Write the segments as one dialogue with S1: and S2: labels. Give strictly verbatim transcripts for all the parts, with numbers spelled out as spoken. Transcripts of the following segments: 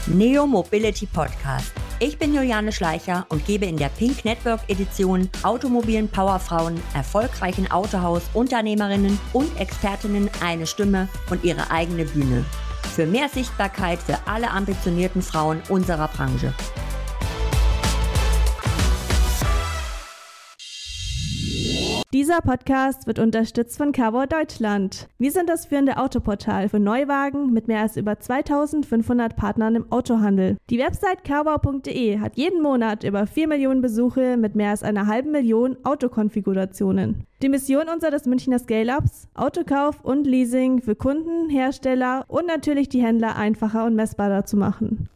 S1: Neo Mobility Podcast. Ich bin Juliane Schleicher und gebe in der Pink Network Edition automobilen Powerfrauen, erfolgreichen Autohaus-Unternehmerinnen und Expertinnen eine Stimme und ihre eigene Bühne. Für mehr Sichtbarkeit für alle ambitionierten Frauen unserer Branche.
S2: Dieser Podcast wird unterstützt von Carwow Deutschland. Wir sind das führende Autoportal für Neuwagen mit mehr als über zweitausendfünfhundert Partnern im Autohandel. Die Website carwow punkt de hat jeden Monat über vier Millionen Besuche mit mehr als einer halben Million Autokonfigurationen. Die Mission unseres Münchner Scale-Ups, Autokauf und Leasing für Kunden, Hersteller und natürlich die Händler einfacher und messbarer zu machen.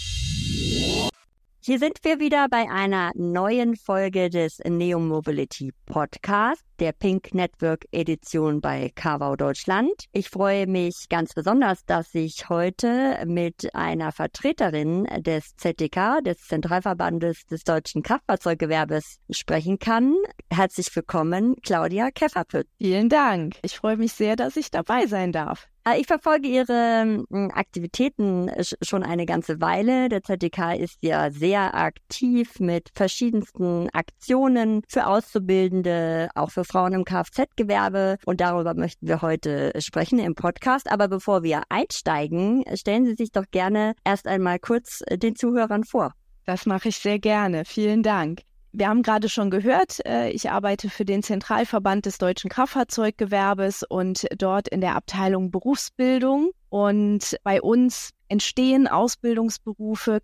S1: Hier sind wir wieder bei einer neuen Folge des Neo Mobility Podcast, der Pink Network Edition bei Carwow Deutschland. Ich freue mich ganz besonders, dass ich heute mit einer Vertreterin des Z D K, des Zentralverbandes des deutschen Kraftfahrzeuggewerbes, sprechen kann. Herzlich willkommen, Claudia Kefferpütt.
S3: Vielen Dank. Ich freue mich sehr, dass ich dabei sein darf.
S1: Ich verfolge Ihre Aktivitäten schon eine ganze Weile. Der Z D K ist ja sehr aktiv mit verschiedensten Aktionen für Auszubildende, auch für Frauen im Kfz-Gewerbe. Und darüber möchten wir heute sprechen im Podcast. Aber bevor wir einsteigen, stellen Sie sich doch gerne erst einmal kurz den Zuhörern vor.
S3: Das mache ich sehr gerne. Vielen Dank. Wir haben gerade schon gehört, ich arbeite für den Zentralverband des deutschen Kraftfahrzeuggewerbes und dort in der Abteilung Berufsbildung. Und bei uns entstehen Ausbildungsberufe,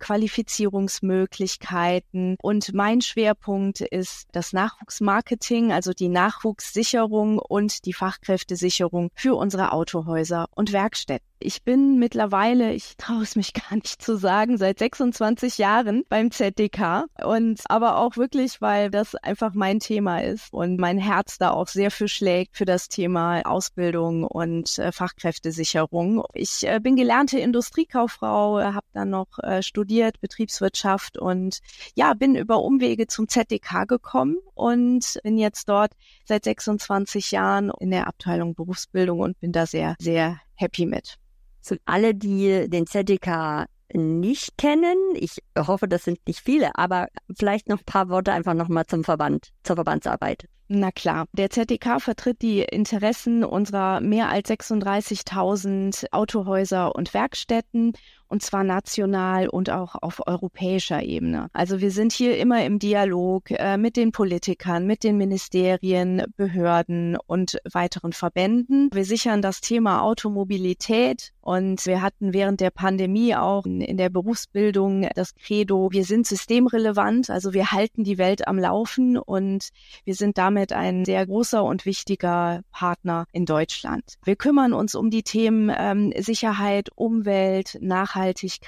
S3: Qualifizierungsmöglichkeiten und mein Schwerpunkt ist das Nachwuchsmarketing, also die Nachwuchssicherung und die Fachkräftesicherung für unsere Autohäuser und Werkstätten. Ich bin mittlerweile, ich traue es mich gar nicht zu sagen, seit sechsundzwanzig Jahren beim Z D K und aber auch wirklich, weil das einfach mein Thema ist und mein Herz da auch sehr für schlägt für das Thema Ausbildung und äh, Fachkräftesicherung. Ich äh, bin gelernte Industriekauffrau, habe dann noch äh, studiert Betriebswirtschaft und ja, bin über Umwege zum Z D K gekommen und bin jetzt dort seit sechsundzwanzig Jahren in der Abteilung Berufsbildung und bin da sehr, sehr happy mit.
S1: Für alle, die den Z D K nicht kennen, ich hoffe, das sind nicht viele, aber vielleicht noch ein paar Worte einfach nochmal zum Verband, zur Verbandsarbeit.
S3: Na klar, der Z D K vertritt die Interessen unserer mehr als sechsunddreißigtausend Autohäuser und Werkstätten und zwar national und auch auf europäischer Ebene. Also wir sind hier immer im Dialog äh, mit den Politikern, mit den Ministerien, Behörden und weiteren Verbänden. Wir sichern das Thema Automobilität und wir hatten während der Pandemie auch in, in der Berufsbildung das Credo, wir sind systemrelevant, also wir halten die Welt am Laufen und wir sind damit ein sehr großer und wichtiger Partner in Deutschland. Wir kümmern uns um die Themen ähm, Sicherheit, Umwelt, Nachhaltigkeit.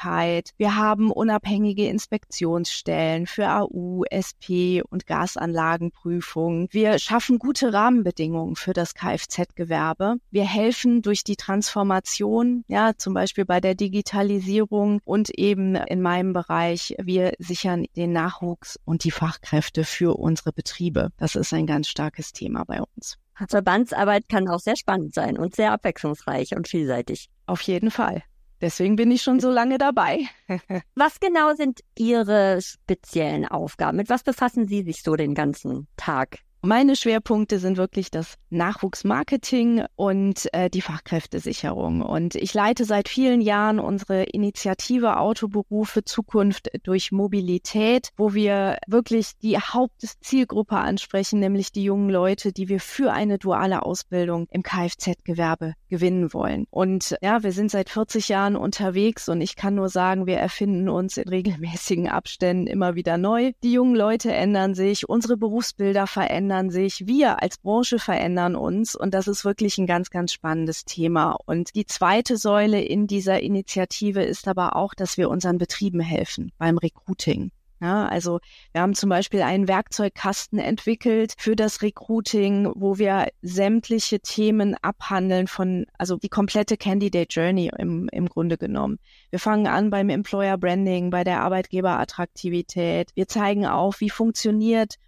S3: Wir haben unabhängige Inspektionsstellen für A U, S P und Gasanlagenprüfungen. Wir schaffen gute Rahmenbedingungen für das Kfz-Gewerbe. Wir helfen durch die Transformation, ja, zum Beispiel bei der Digitalisierung und eben in meinem Bereich, wir sichern den Nachwuchs und die Fachkräfte für unsere Betriebe. Das ist ein ganz starkes Thema bei uns.
S1: Verbandsarbeit kann auch sehr spannend sein und sehr abwechslungsreich und vielseitig.
S3: Auf jeden Fall. Deswegen bin ich schon so lange dabei.
S1: Was genau sind Ihre speziellen Aufgaben? Mit was befassen Sie sich so den ganzen Tag?
S3: Meine Schwerpunkte sind wirklich das Nachwuchsmarketing und äh, die Fachkräftesicherung. Und ich leite seit vielen Jahren unsere Initiative Autoberufe Zukunft durch Mobilität, wo wir wirklich die Hauptzielgruppe ansprechen, nämlich die jungen Leute, die wir für eine duale Ausbildung im Kfz-Gewerbe gewinnen wollen. Und ja, wir sind seit vierzig Jahren unterwegs und ich kann nur sagen, wir erfinden uns in regelmäßigen Abständen immer wieder neu. Die jungen Leute ändern sich, unsere Berufsbilder verändern sich, wir als Branche verändern uns und das ist wirklich ein ganz, ganz spannendes Thema. Und die zweite Säule in dieser Initiative ist aber auch, dass wir unseren Betrieben helfen beim Recruiting. Ja, also wir haben zum Beispiel einen Werkzeugkasten entwickelt für das Recruiting, wo wir sämtliche Themen abhandeln von, also die komplette Candidate Journey im, im Grunde genommen. Wir fangen an beim Employer Branding, bei der Arbeitgeberattraktivität. Wir zeigen auf, wie funktioniert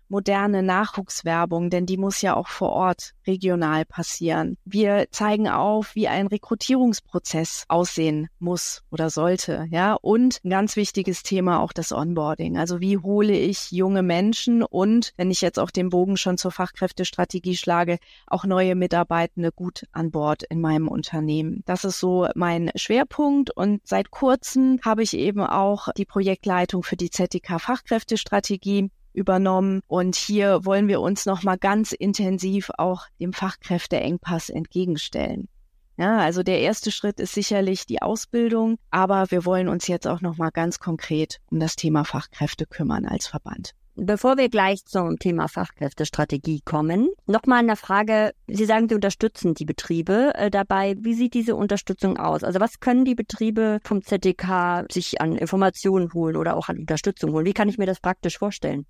S3: moderne Nachwuchswerbung, denn die muss ja auch vor Ort regional passieren. Wir zeigen auf, wie ein Rekrutierungsprozess aussehen muss oder sollte, ja, und ein ganz wichtiges Thema auch das Onboarding. Also wie hole ich junge Menschen und, wenn ich jetzt auch den Bogen schon zur Fachkräftestrategie schlage, auch neue Mitarbeitende gut an Bord in meinem Unternehmen. Das ist so mein Schwerpunkt und seit kurzem habe ich eben auch die Projektleitung für die Z D K Fachkräftestrategie übernommen und hier wollen wir uns nochmal ganz intensiv auch dem Fachkräfteengpass entgegenstellen. Ja, also der erste Schritt ist sicherlich die Ausbildung, aber wir wollen uns jetzt auch nochmal ganz konkret um das Thema Fachkräfte kümmern als Verband.
S1: Bevor wir gleich zum Thema Fachkräftestrategie kommen, nochmal eine Frage. Sie sagen, Sie unterstützen die Betriebe äh, dabei. Wie sieht diese Unterstützung aus? Also was können die Betriebe vom Z D K sich an Informationen holen oder auch an Unterstützung holen? Wie kann ich mir das praktisch vorstellen?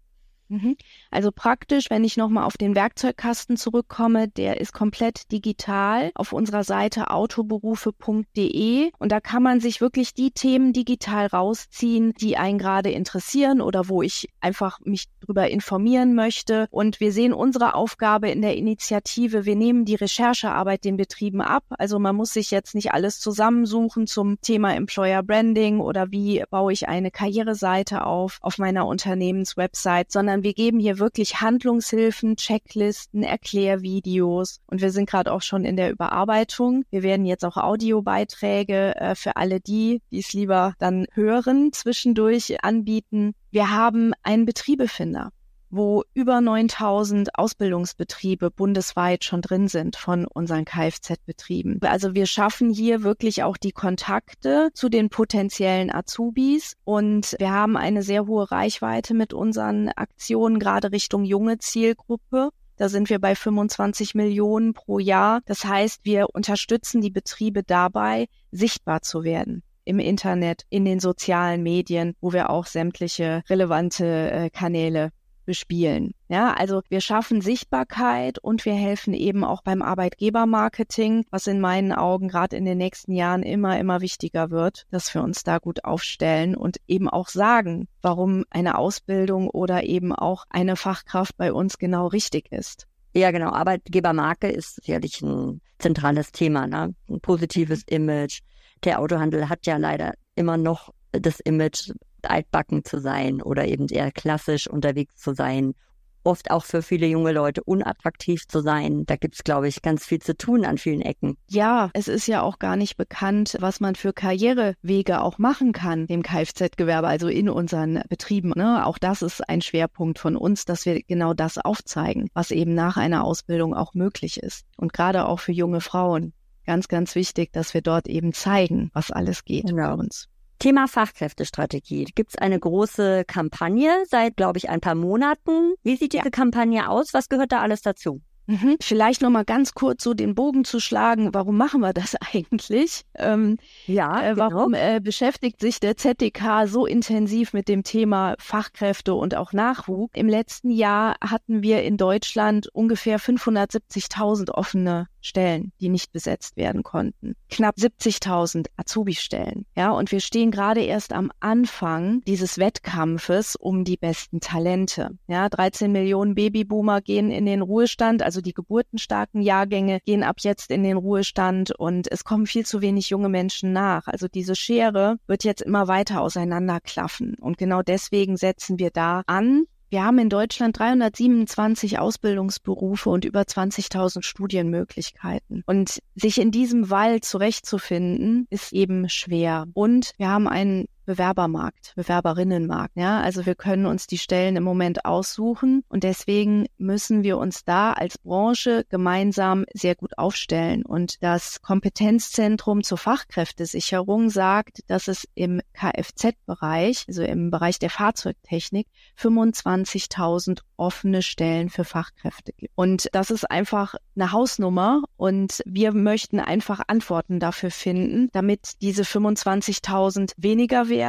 S3: Also praktisch, wenn ich nochmal auf den Werkzeugkasten zurückkomme, der ist komplett digital auf unserer Seite autoberufe punkt de und da kann man sich wirklich die Themen digital rausziehen, die einen gerade interessieren oder wo ich einfach mich drüber informieren möchte. Und wir sehen unsere Aufgabe in der Initiative, wir nehmen die Recherchearbeit den Betrieben ab. Also man muss sich jetzt nicht alles zusammensuchen zum Thema Employer Branding oder wie baue ich eine Karriereseite auf auf meiner Unternehmenswebsite, sondern wir geben hier wirklich Handlungshilfen, Checklisten, Erklärvideos und wir sind gerade auch schon in der Überarbeitung. Wir werden jetzt auch Audiobeiträge äh, für alle die, die es lieber dann hören, zwischendurch anbieten. Wir haben einen Betriebefinder, wo über neuntausend Ausbildungsbetriebe bundesweit schon drin sind von unseren Kfz-Betrieben. Also wir schaffen hier wirklich auch die Kontakte zu den potenziellen Azubis und wir haben eine sehr hohe Reichweite mit unseren Aktionen, gerade Richtung junge Zielgruppe. Da sind wir bei fünfundzwanzig Millionen pro Jahr. Das heißt, wir unterstützen die Betriebe dabei, sichtbar zu werden. Im Internet, in den sozialen Medien, wo wir auch sämtliche relevante äh, Kanäle bespielen. Ja, also wir schaffen Sichtbarkeit und wir helfen eben auch beim Arbeitgebermarketing, was in meinen Augen gerade in den nächsten Jahren immer, immer wichtiger wird, dass wir uns da gut aufstellen und eben auch sagen, warum eine Ausbildung oder eben auch eine Fachkraft bei uns genau richtig ist.
S1: Ja, genau. Arbeitgebermarke ist sicherlich ein zentrales Thema, ne? Ein positives Image. Der Autohandel hat ja leider immer noch das Image, altbacken zu sein oder eben eher klassisch unterwegs zu sein. Oft auch für viele junge Leute unattraktiv zu sein. Da gibt's, glaube ich, ganz viel zu tun an vielen Ecken.
S3: Ja, es ist ja auch gar nicht bekannt, was man für Karrierewege auch machen kann im Kfz-Gewerbe, also in unseren Betrieben. Ne? Auch das ist ein Schwerpunkt von uns, dass wir genau das aufzeigen, was eben nach einer Ausbildung auch möglich ist. Und gerade auch für junge Frauen. Ganz, ganz wichtig, dass wir dort eben zeigen, was alles geht
S1: genau.
S3: bei uns.
S1: Thema Fachkräftestrategie. Gibt es eine große Kampagne seit, glaube ich, ein paar Monaten. Wie sieht diese ja. Kampagne aus? Was gehört da alles dazu?
S3: Mhm. Vielleicht noch mal ganz kurz so den Bogen zu schlagen. Warum machen wir das eigentlich? Ähm,
S1: ja,
S3: äh, warum
S1: genau.
S3: äh, beschäftigt sich der Z D K so intensiv mit dem Thema Fachkräfte und auch Nachwuchs? Im letzten Jahr hatten wir in Deutschland ungefähr fünfhundertsiebzigtausend offene Stellen, die nicht besetzt werden konnten. Knapp siebzigtausend Azubi-Stellen. Ja, und wir stehen gerade erst am Anfang dieses Wettkampfes um die besten Talente. Ja, dreizehn Millionen Babyboomer gehen in den Ruhestand, also die geburtenstarken Jahrgänge gehen ab jetzt in den Ruhestand und es kommen viel zu wenig junge Menschen nach. Also diese Schere wird jetzt immer weiter auseinanderklaffen und genau deswegen setzen wir da an. Wir haben in Deutschland dreihundertsiebenundzwanzig Ausbildungsberufe und über zwanzigtausend Studienmöglichkeiten. Und sich in diesem Wald zurechtzufinden, ist eben schwer. Und wir haben einen Bewerbermarkt, Bewerberinnenmarkt. Ja, also wir können uns die Stellen im Moment aussuchen und deswegen müssen wir uns da als Branche gemeinsam sehr gut aufstellen. Und das Kompetenzzentrum zur Fachkräftesicherung sagt, dass es im Kfz-Bereich, also im Bereich der Fahrzeugtechnik, fünfundzwanzigtausend offene Stellen für Fachkräfte gibt. Und das ist einfach eine Hausnummer und wir möchten einfach Antworten dafür finden, damit diese fünfundzwanzigtausend weniger werden.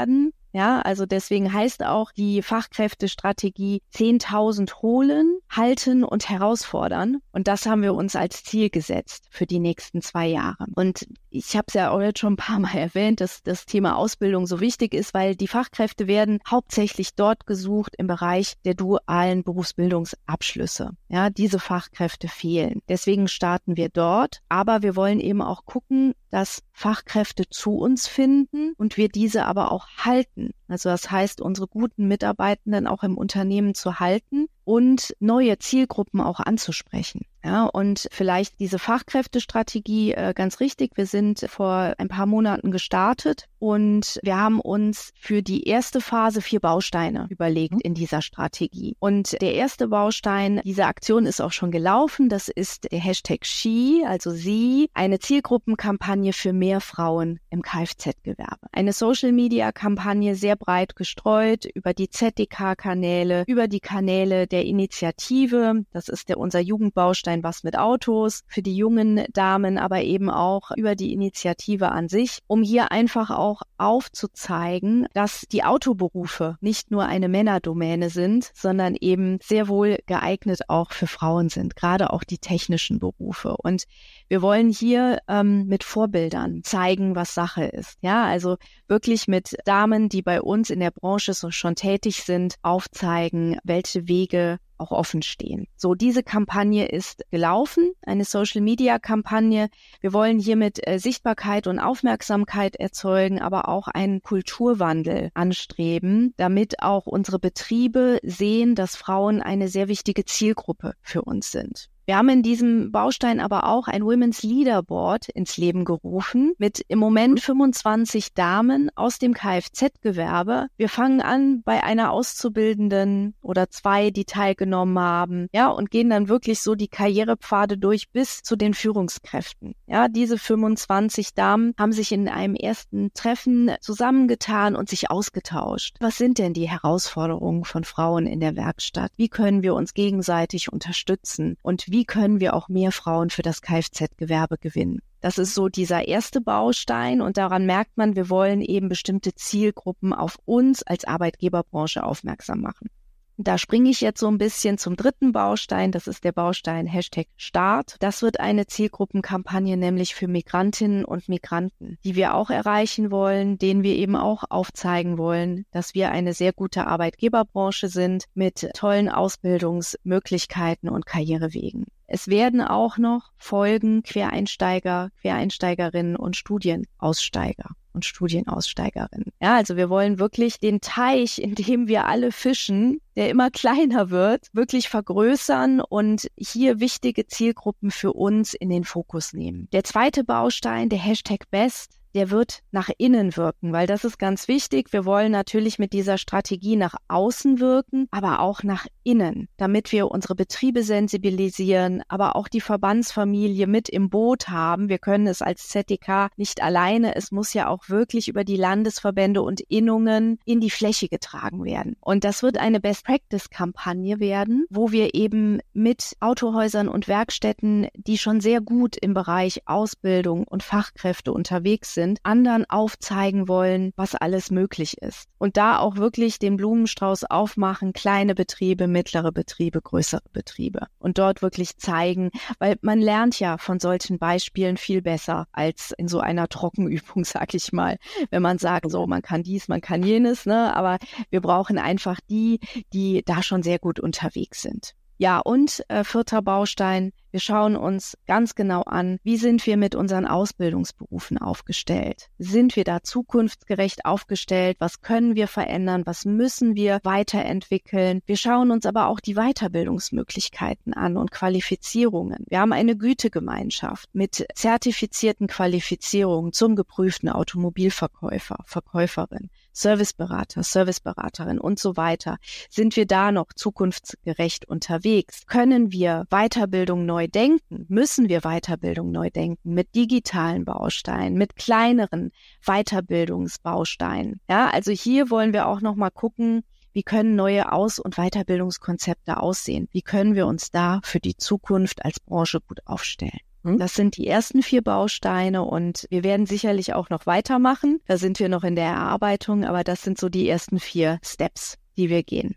S3: Ja, also deswegen heißt auch die Fachkräftestrategie zehntausend holen, halten und herausfordern. Und das haben wir uns als Ziel gesetzt für die nächsten zwei Jahre. Und ich habe es ja auch jetzt schon ein paar Mal erwähnt, dass das Thema Ausbildung so wichtig ist, weil die Fachkräfte werden hauptsächlich dort gesucht im Bereich der dualen Berufsbildungsabschlüsse. Ja, diese Fachkräfte fehlen. Deswegen starten wir dort. Aber wir wollen eben auch gucken, dass Fachkräfte zu uns finden und wir diese aber auch halten. Also das heißt, unsere guten Mitarbeitenden auch im Unternehmen zu halten und neue Zielgruppen auch anzusprechen. Ja, und vielleicht diese Fachkräftestrategie, äh, ganz richtig. Wir sind vor ein paar Monaten gestartet und wir haben uns für die erste Phase vier Bausteine überlegt in dieser Strategie. Und der erste Baustein, diese Aktion ist auch schon gelaufen. Das ist der Hashtag She, also sie, eine Zielgruppenkampagne für mehr Frauen im Kfz-Gewerbe. Eine Social-Media-Kampagne, sehr breit gestreut über die Z D K-Kanäle, über die Kanäle der Initiative. Das ist der unser Jugendbaustein Was mit Autos für die jungen Damen, aber eben auch über die Initiative an sich, um hier einfach auch aufzuzeigen, dass die Autoberufe nicht nur eine Männerdomäne sind, sondern eben sehr wohl geeignet auch für Frauen sind, gerade auch die technischen Berufe. Und wir wollen hier ähm, mit Vorbildern zeigen, was Sache ist. Ja, also wirklich mit Damen, die bei uns in der Branche so schon tätig sind, aufzeigen, welche Wege auch offen stehen. So, diese Kampagne ist gelaufen, eine Social-Media-Kampagne. Wir wollen hiermit äh, Sichtbarkeit und Aufmerksamkeit erzeugen, aber auch einen Kulturwandel anstreben, damit auch unsere Betriebe sehen, dass Frauen eine sehr wichtige Zielgruppe für uns sind. Wir haben in diesem Baustein aber auch ein Women's Leaderboard ins Leben gerufen mit im Moment fünfundzwanzig Damen aus dem Kfz-Gewerbe. Wir fangen an bei einer Auszubildenden oder zwei, die teilgenommen haben, ja, und gehen dann wirklich so die Karrierepfade durch bis zu den Führungskräften. Ja, diese fünfundzwanzig Damen haben sich in einem ersten Treffen zusammengetan und sich ausgetauscht. Was sind denn die Herausforderungen von Frauen in der Werkstatt? Wie können wir uns gegenseitig unterstützen? Und wie Wie können wir auch mehr Frauen für das Kfz-Gewerbe gewinnen? Das ist so dieser erste Baustein und daran merkt man, wir wollen eben bestimmte Zielgruppen auf uns als Arbeitgeberbranche aufmerksam machen. Da springe ich jetzt so ein bisschen zum dritten Baustein, das ist der Baustein Hashtag Start. Das wird eine Zielgruppenkampagne nämlich für Migrantinnen und Migranten, die wir auch erreichen wollen, denen wir eben auch aufzeigen wollen, dass wir eine sehr gute Arbeitgeberbranche sind mit tollen Ausbildungsmöglichkeiten und Karrierewegen. Es werden auch noch folgen Quereinsteiger, Quereinsteigerinnen und Studienaussteiger und Studienaussteigerinnen. Ja, also wir wollen wirklich den Teich, in dem wir alle fischen, der immer kleiner wird, wirklich vergrößern und hier wichtige Zielgruppen für uns in den Fokus nehmen. Der zweite Baustein, der Hashtag Best, der wird nach innen wirken, weil das ist ganz wichtig. Wir wollen natürlich mit dieser Strategie nach außen wirken, aber auch nach innen, damit wir unsere Betriebe sensibilisieren, aber auch die Verbandsfamilie mit im Boot haben. Wir können es als Z D K nicht alleine. Es muss ja auch wirklich über die Landesverbände und Innungen in die Fläche getragen werden. Und das wird eine Best-Practice-Kampagne werden, wo wir eben mit Autohäusern und Werkstätten, die schon sehr gut im Bereich Ausbildung und Fachkräfte unterwegs sind, sind, anderen aufzeigen wollen, was alles möglich ist. Und da auch wirklich den Blumenstrauß aufmachen, kleine Betriebe, mittlere Betriebe, größere Betriebe. Und dort wirklich zeigen, weil man lernt ja von solchen Beispielen viel besser als in so einer Trockenübung, sag ich mal. Wenn man sagt, so, man kann dies, man kann jenes, ne, aber wir brauchen einfach die, die da schon sehr gut unterwegs sind. Ja, und äh, vierter Baustein, wir schauen uns ganz genau an, wie sind wir mit unseren Ausbildungsberufen aufgestellt? Sind wir da zukunftsgerecht aufgestellt? Was können wir verändern? Was müssen wir weiterentwickeln? Wir schauen uns aber auch die Weiterbildungsmöglichkeiten an und Qualifizierungen. Wir haben eine Gütegemeinschaft mit zertifizierten Qualifizierungen zum geprüften Automobilverkäufer, Verkäuferin, Serviceberater, Serviceberaterin und so weiter. Sind wir da noch zukunftsgerecht unterwegs? Können wir Weiterbildung neu denken? Müssen wir Weiterbildung neu denken mit digitalen Bausteinen, mit kleineren Weiterbildungsbausteinen? Ja, also hier wollen wir auch noch mal gucken, wie können neue Aus- und Weiterbildungskonzepte aussehen? Wie können wir uns da für die Zukunft als Branche gut aufstellen? Das sind die ersten vier Bausteine und wir werden sicherlich auch noch weitermachen. Da sind wir noch in der Erarbeitung, aber das sind so die ersten vier Steps, die wir gehen.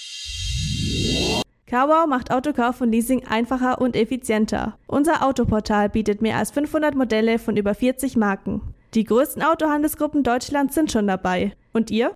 S2: CarWow macht Autokauf und Leasing einfacher und effizienter. Unser Autoportal bietet mehr als fünfhundert Modelle von über vierzig Marken. Die größten Autohandelsgruppen Deutschlands sind schon dabei. Und ihr?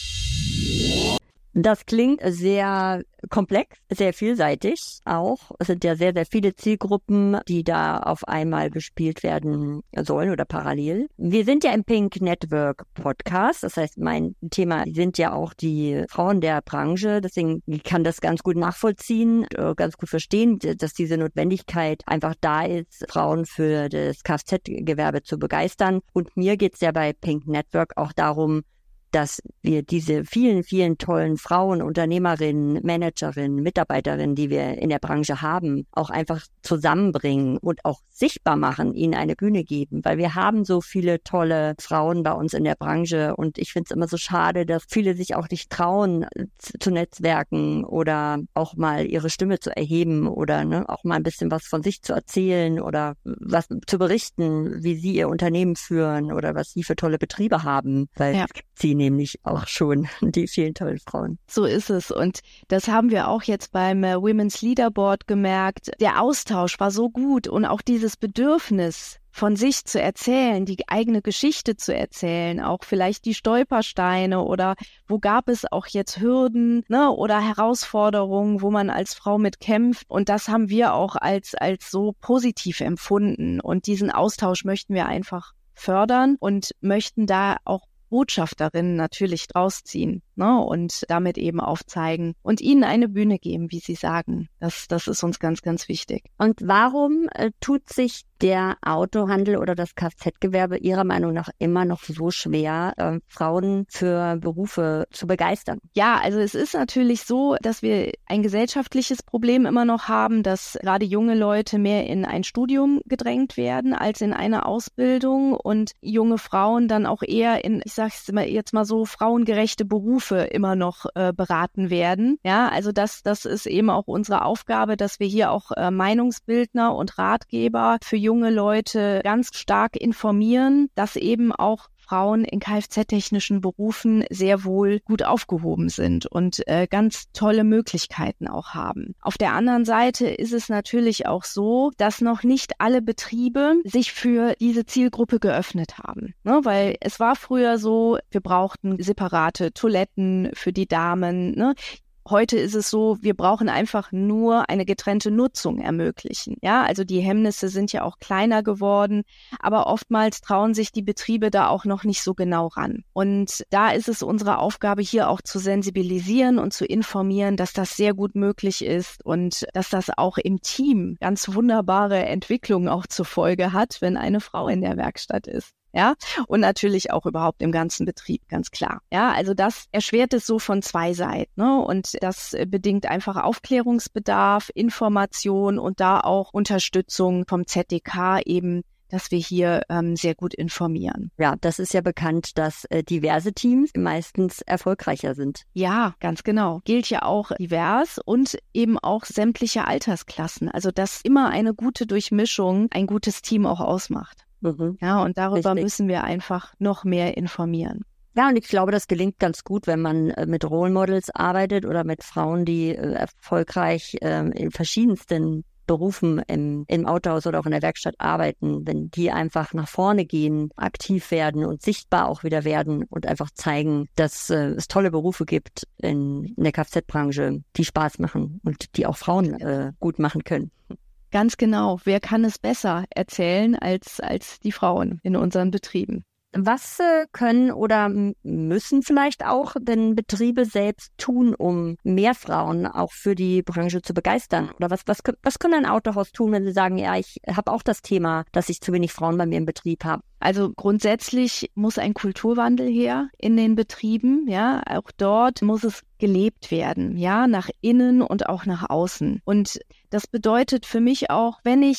S1: Das klingt sehr komplex, sehr vielseitig auch. Es sind ja sehr, sehr viele Zielgruppen, die da auf einmal bespielt werden sollen oder parallel. Wir sind ja im Pink Network Podcast. Das heißt, mein Thema sind ja auch die Frauen der Branche. Deswegen kann das ganz gut nachvollziehen, ganz gut verstehen, dass diese Notwendigkeit einfach da ist, Frauen für das Kfz-Gewerbe zu begeistern. Und mir geht's ja bei Pink Network auch darum, dass wir diese vielen, vielen tollen Frauen, Unternehmerinnen, Managerinnen, Mitarbeiterinnen, die wir in der Branche haben, auch einfach zusammenbringen und auch sichtbar machen, ihnen eine Bühne geben. Weil wir haben so viele tolle Frauen bei uns in der Branche und ich finde es immer so schade, dass viele sich auch nicht trauen, zu netzwerken oder auch mal ihre Stimme zu erheben oder ne, auch mal ein bisschen was von sich zu erzählen oder was zu berichten, wie sie ihr Unternehmen führen oder was sie für tolle Betriebe haben. Weil
S3: ja.
S1: es gibt sie nämlich auch schon, die vielen tollen Frauen.
S3: So ist es und das haben wir auch jetzt beim äh, Women's Leaderboard gemerkt. Der Austausch war so gut und auch dieses Bedürfnis von sich zu erzählen, die eigene Geschichte zu erzählen, auch vielleicht die Stolpersteine oder wo gab es auch jetzt Hürden, ne, oder Herausforderungen, wo man als Frau mit kämpft und das haben wir auch als als so positiv empfunden und diesen Austausch möchten wir einfach fördern und möchten da auch Botschafterinnen natürlich draus ziehen, ne, und damit eben aufzeigen und ihnen eine Bühne geben, wie sie sagen. Das, das ist uns ganz, ganz wichtig.
S1: Und warum äh, tut sich der Autohandel oder das Kfz-Gewerbe Ihrer Meinung nach immer noch so schwer, äh, Frauen für Berufe zu begeistern?
S3: Ja, also es ist natürlich so, dass wir ein gesellschaftliches Problem immer noch haben, dass gerade junge Leute mehr in ein Studium gedrängt werden als in eine Ausbildung und junge Frauen dann auch eher in, ich sage es jetzt mal so, frauengerechte Berufe immer noch äh, beraten werden. Ja, also das, das ist eben auch unsere Aufgabe, dass wir hier auch äh, Meinungsbildner und Ratgeber für junge Leute ganz stark informieren, dass eben auch Frauen in Kfz-technischen Berufen sehr wohl gut aufgehoben sind und äh, ganz tolle Möglichkeiten auch haben. Auf der anderen Seite ist es natürlich auch so, dass noch nicht alle Betriebe sich für diese Zielgruppe geöffnet haben. Ne? Weil es war früher so, wir brauchten separate Toiletten für die Damen, ne? Heute ist es so, wir brauchen einfach nur eine getrennte Nutzung ermöglichen. Ja, also die Hemmnisse sind ja auch kleiner geworden, aber oftmals trauen sich die Betriebe da auch noch nicht so genau ran. Und da ist es unsere Aufgabe, hier auch zu sensibilisieren und zu informieren, dass das sehr gut möglich ist und dass das auch im Team ganz wunderbare Entwicklungen auch zur Folge hat, wenn eine Frau in der Werkstatt ist. Ja, und natürlich auch überhaupt im ganzen Betrieb, ganz klar. Ja, also das erschwert es so von zwei Seiten, ne? Und das bedingt einfach Aufklärungsbedarf, Information und da auch Unterstützung vom Z D K eben, dass wir hier ähm, sehr gut informieren.
S1: Ja, das ist ja bekannt, dass äh, diverse Teams meistens erfolgreicher sind.
S3: Ja, ganz genau. Gilt ja auch divers und eben auch sämtliche Altersklassen. Also dass immer eine gute Durchmischung ein gutes Team auch ausmacht.
S1: Mhm.
S3: Ja, und darüber
S1: Richtig.
S3: müssen wir einfach noch mehr informieren.
S1: Ja, und ich glaube, das gelingt ganz gut, wenn man äh, mit Role Models arbeitet oder mit Frauen, die äh, erfolgreich äh, in verschiedensten Berufen im, im Autohaus oder auch in der Werkstatt arbeiten, wenn die einfach nach vorne gehen, aktiv werden und sichtbar auch wieder werden und einfach zeigen, dass äh, es tolle Berufe gibt in, in der Kfz-Branche, die Spaß machen und die auch Frauen äh, gut machen können.
S3: Ganz genau. Wer kann es besser erzählen als, als die Frauen in unseren Betrieben?
S1: Was äh, können oder müssen vielleicht auch denn Betriebe selbst tun, um mehr Frauen auch für die Branche zu begeistern? Oder was, was, was kann ein Autohaus tun, wenn sie sagen, ja, ich habe auch das Thema, dass ich zu wenig Frauen bei mir im Betrieb habe?
S3: Also grundsätzlich muss ein Kulturwandel her in den Betrieben, ja, auch dort muss es gelebt werden, ja, nach innen und auch nach außen. Und das bedeutet für mich auch, wenn ich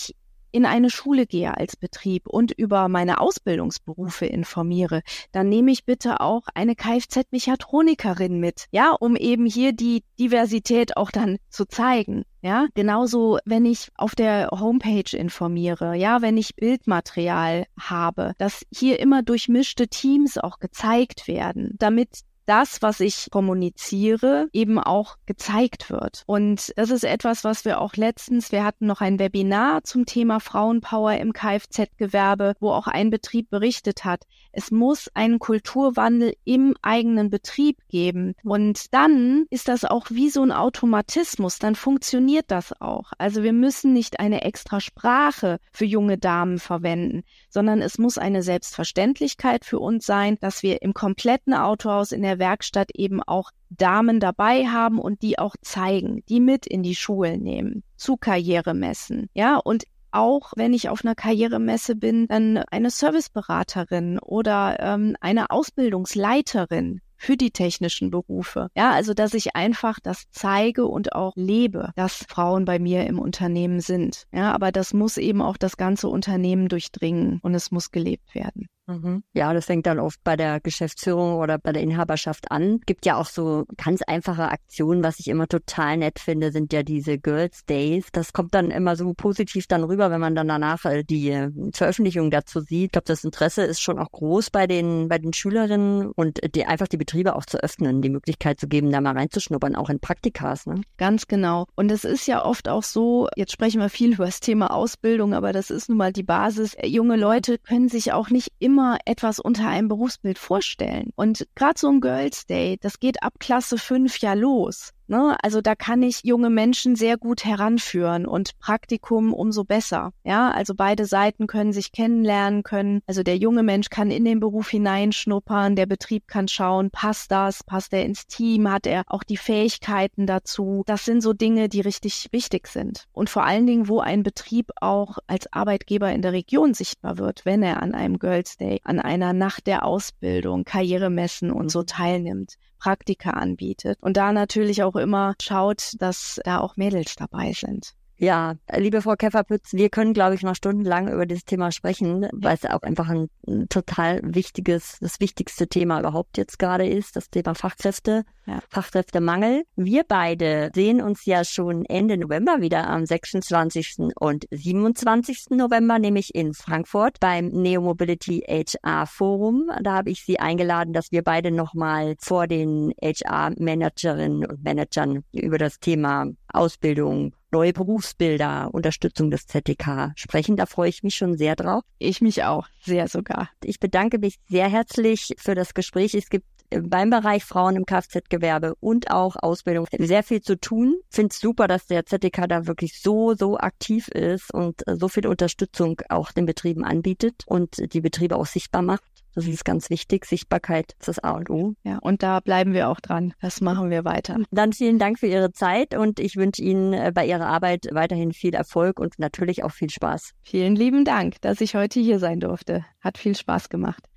S3: in eine Schule gehe als Betrieb und über meine Ausbildungsberufe informiere, dann nehme ich bitte auch eine Kfz-Mechatronikerin mit, ja, um eben hier die Diversität auch dann zu zeigen. Ja, genauso, wenn ich auf der Homepage informiere, ja, wenn ich Bildmaterial habe, dass hier immer durchmischte Teams auch gezeigt werden, damit das, was ich kommuniziere, eben auch gezeigt wird. Und das ist etwas, was wir auch letztens, wir hatten noch ein Webinar zum Thema Frauenpower im Kfz-Gewerbe, wo auch ein Betrieb berichtet hat, es muss einen Kulturwandel im eigenen Betrieb geben. Und dann ist das auch wie so ein Automatismus, dann funktioniert das auch. Also wir müssen nicht eine extra Sprache für junge Damen verwenden, sondern es muss eine Selbstverständlichkeit für uns sein, dass wir im kompletten Autohaus in der Werkstatt eben auch Damen dabei haben und die auch zeigen, die mit in die Schulen nehmen, zu Karrieremessen, ja, und auch wenn ich auf einer Karrieremesse bin, dann eine Serviceberaterin oder ähm, eine Ausbildungsleiterin für die technischen Berufe. Ja, also dass ich einfach das zeige und auch lebe, dass Frauen bei mir im Unternehmen sind. Ja, aber das muss eben auch das ganze Unternehmen durchdringen und es muss gelebt werden.
S1: Mhm. Ja, das fängt dann oft bei der Geschäftsführung oder bei der Inhaberschaft an. Gibt ja auch so ganz einfache Aktionen, was ich immer total nett finde, sind ja diese Girls Days. Das kommt dann immer so positiv dann rüber, wenn man dann danach die Veröffentlichung dazu sieht. Ich glaube, das Interesse ist schon auch groß bei den bei den Schülerinnen und die einfach die Betriebe auch zu öffnen, die Möglichkeit zu geben, da mal reinzuschnuppern, auch in Praktikas. Ne?
S3: Ganz genau. Und es ist ja oft auch so, jetzt sprechen wir viel über das Thema Ausbildung, aber das ist nun mal die Basis. Junge Leute können sich auch nicht immer etwas unter einem Berufsbild vorstellen. Und gerade so ein Girls Day, das geht ab Klasse fünf ja los. Ne? Also da kann ich junge Menschen sehr gut heranführen und Praktikum umso besser. Ja, also beide Seiten können sich kennenlernen können. Also der junge Mensch kann in den Beruf hineinschnuppern, der Betrieb kann schauen, passt das, passt er ins Team, hat er auch die Fähigkeiten dazu. Das sind so Dinge, die richtig wichtig sind. Und vor allen Dingen, wo ein Betrieb auch als Arbeitgeber in der Region sichtbar wird, wenn er an einem Girls Day, an einer Nacht der Ausbildung, Karrieremessen und so teilnimmt, Praktika anbietet und da natürlich auch immer schaut, dass da auch Mädels dabei sind.
S1: Ja, liebe Frau Käferpütz, wir können, glaube ich, noch stundenlang über dieses Thema sprechen, ja. weil es auch einfach ein, ein total wichtiges, das wichtigste Thema überhaupt jetzt gerade ist, das Thema Fachkräfte, ja. Fachkräftemangel. Wir beide sehen uns ja schon Ende November wieder am sechsundzwanzigsten und siebenundzwanzigsten November, nämlich in Frankfurt beim Neo Mobility H R Forum. Da habe ich Sie eingeladen, dass wir beide nochmal vor den H R-Managerinnen und Managern über das Thema Ausbildung, neue Berufsbilder, Unterstützung des Z T K sprechen. Da freue ich mich schon sehr drauf.
S3: Ich mich auch, sehr sogar.
S1: Ich bedanke mich sehr herzlich für das Gespräch. Es gibt beim Bereich Frauen im Kfz-Gewerbe und auch Ausbildung sehr viel zu tun. Ich finde es super, dass der Z T K da wirklich so, so aktiv ist und so viel Unterstützung auch den Betrieben anbietet und die Betriebe auch sichtbar macht. Das ist ganz wichtig. Sichtbarkeit ist das A und O.
S3: Ja, und da bleiben wir auch dran. Das machen wir weiter.
S1: Dann vielen Dank für Ihre Zeit und ich wünsche Ihnen bei Ihrer Arbeit weiterhin viel Erfolg und natürlich auch viel Spaß.
S3: Vielen lieben Dank, dass ich heute hier sein durfte. Hat viel Spaß gemacht.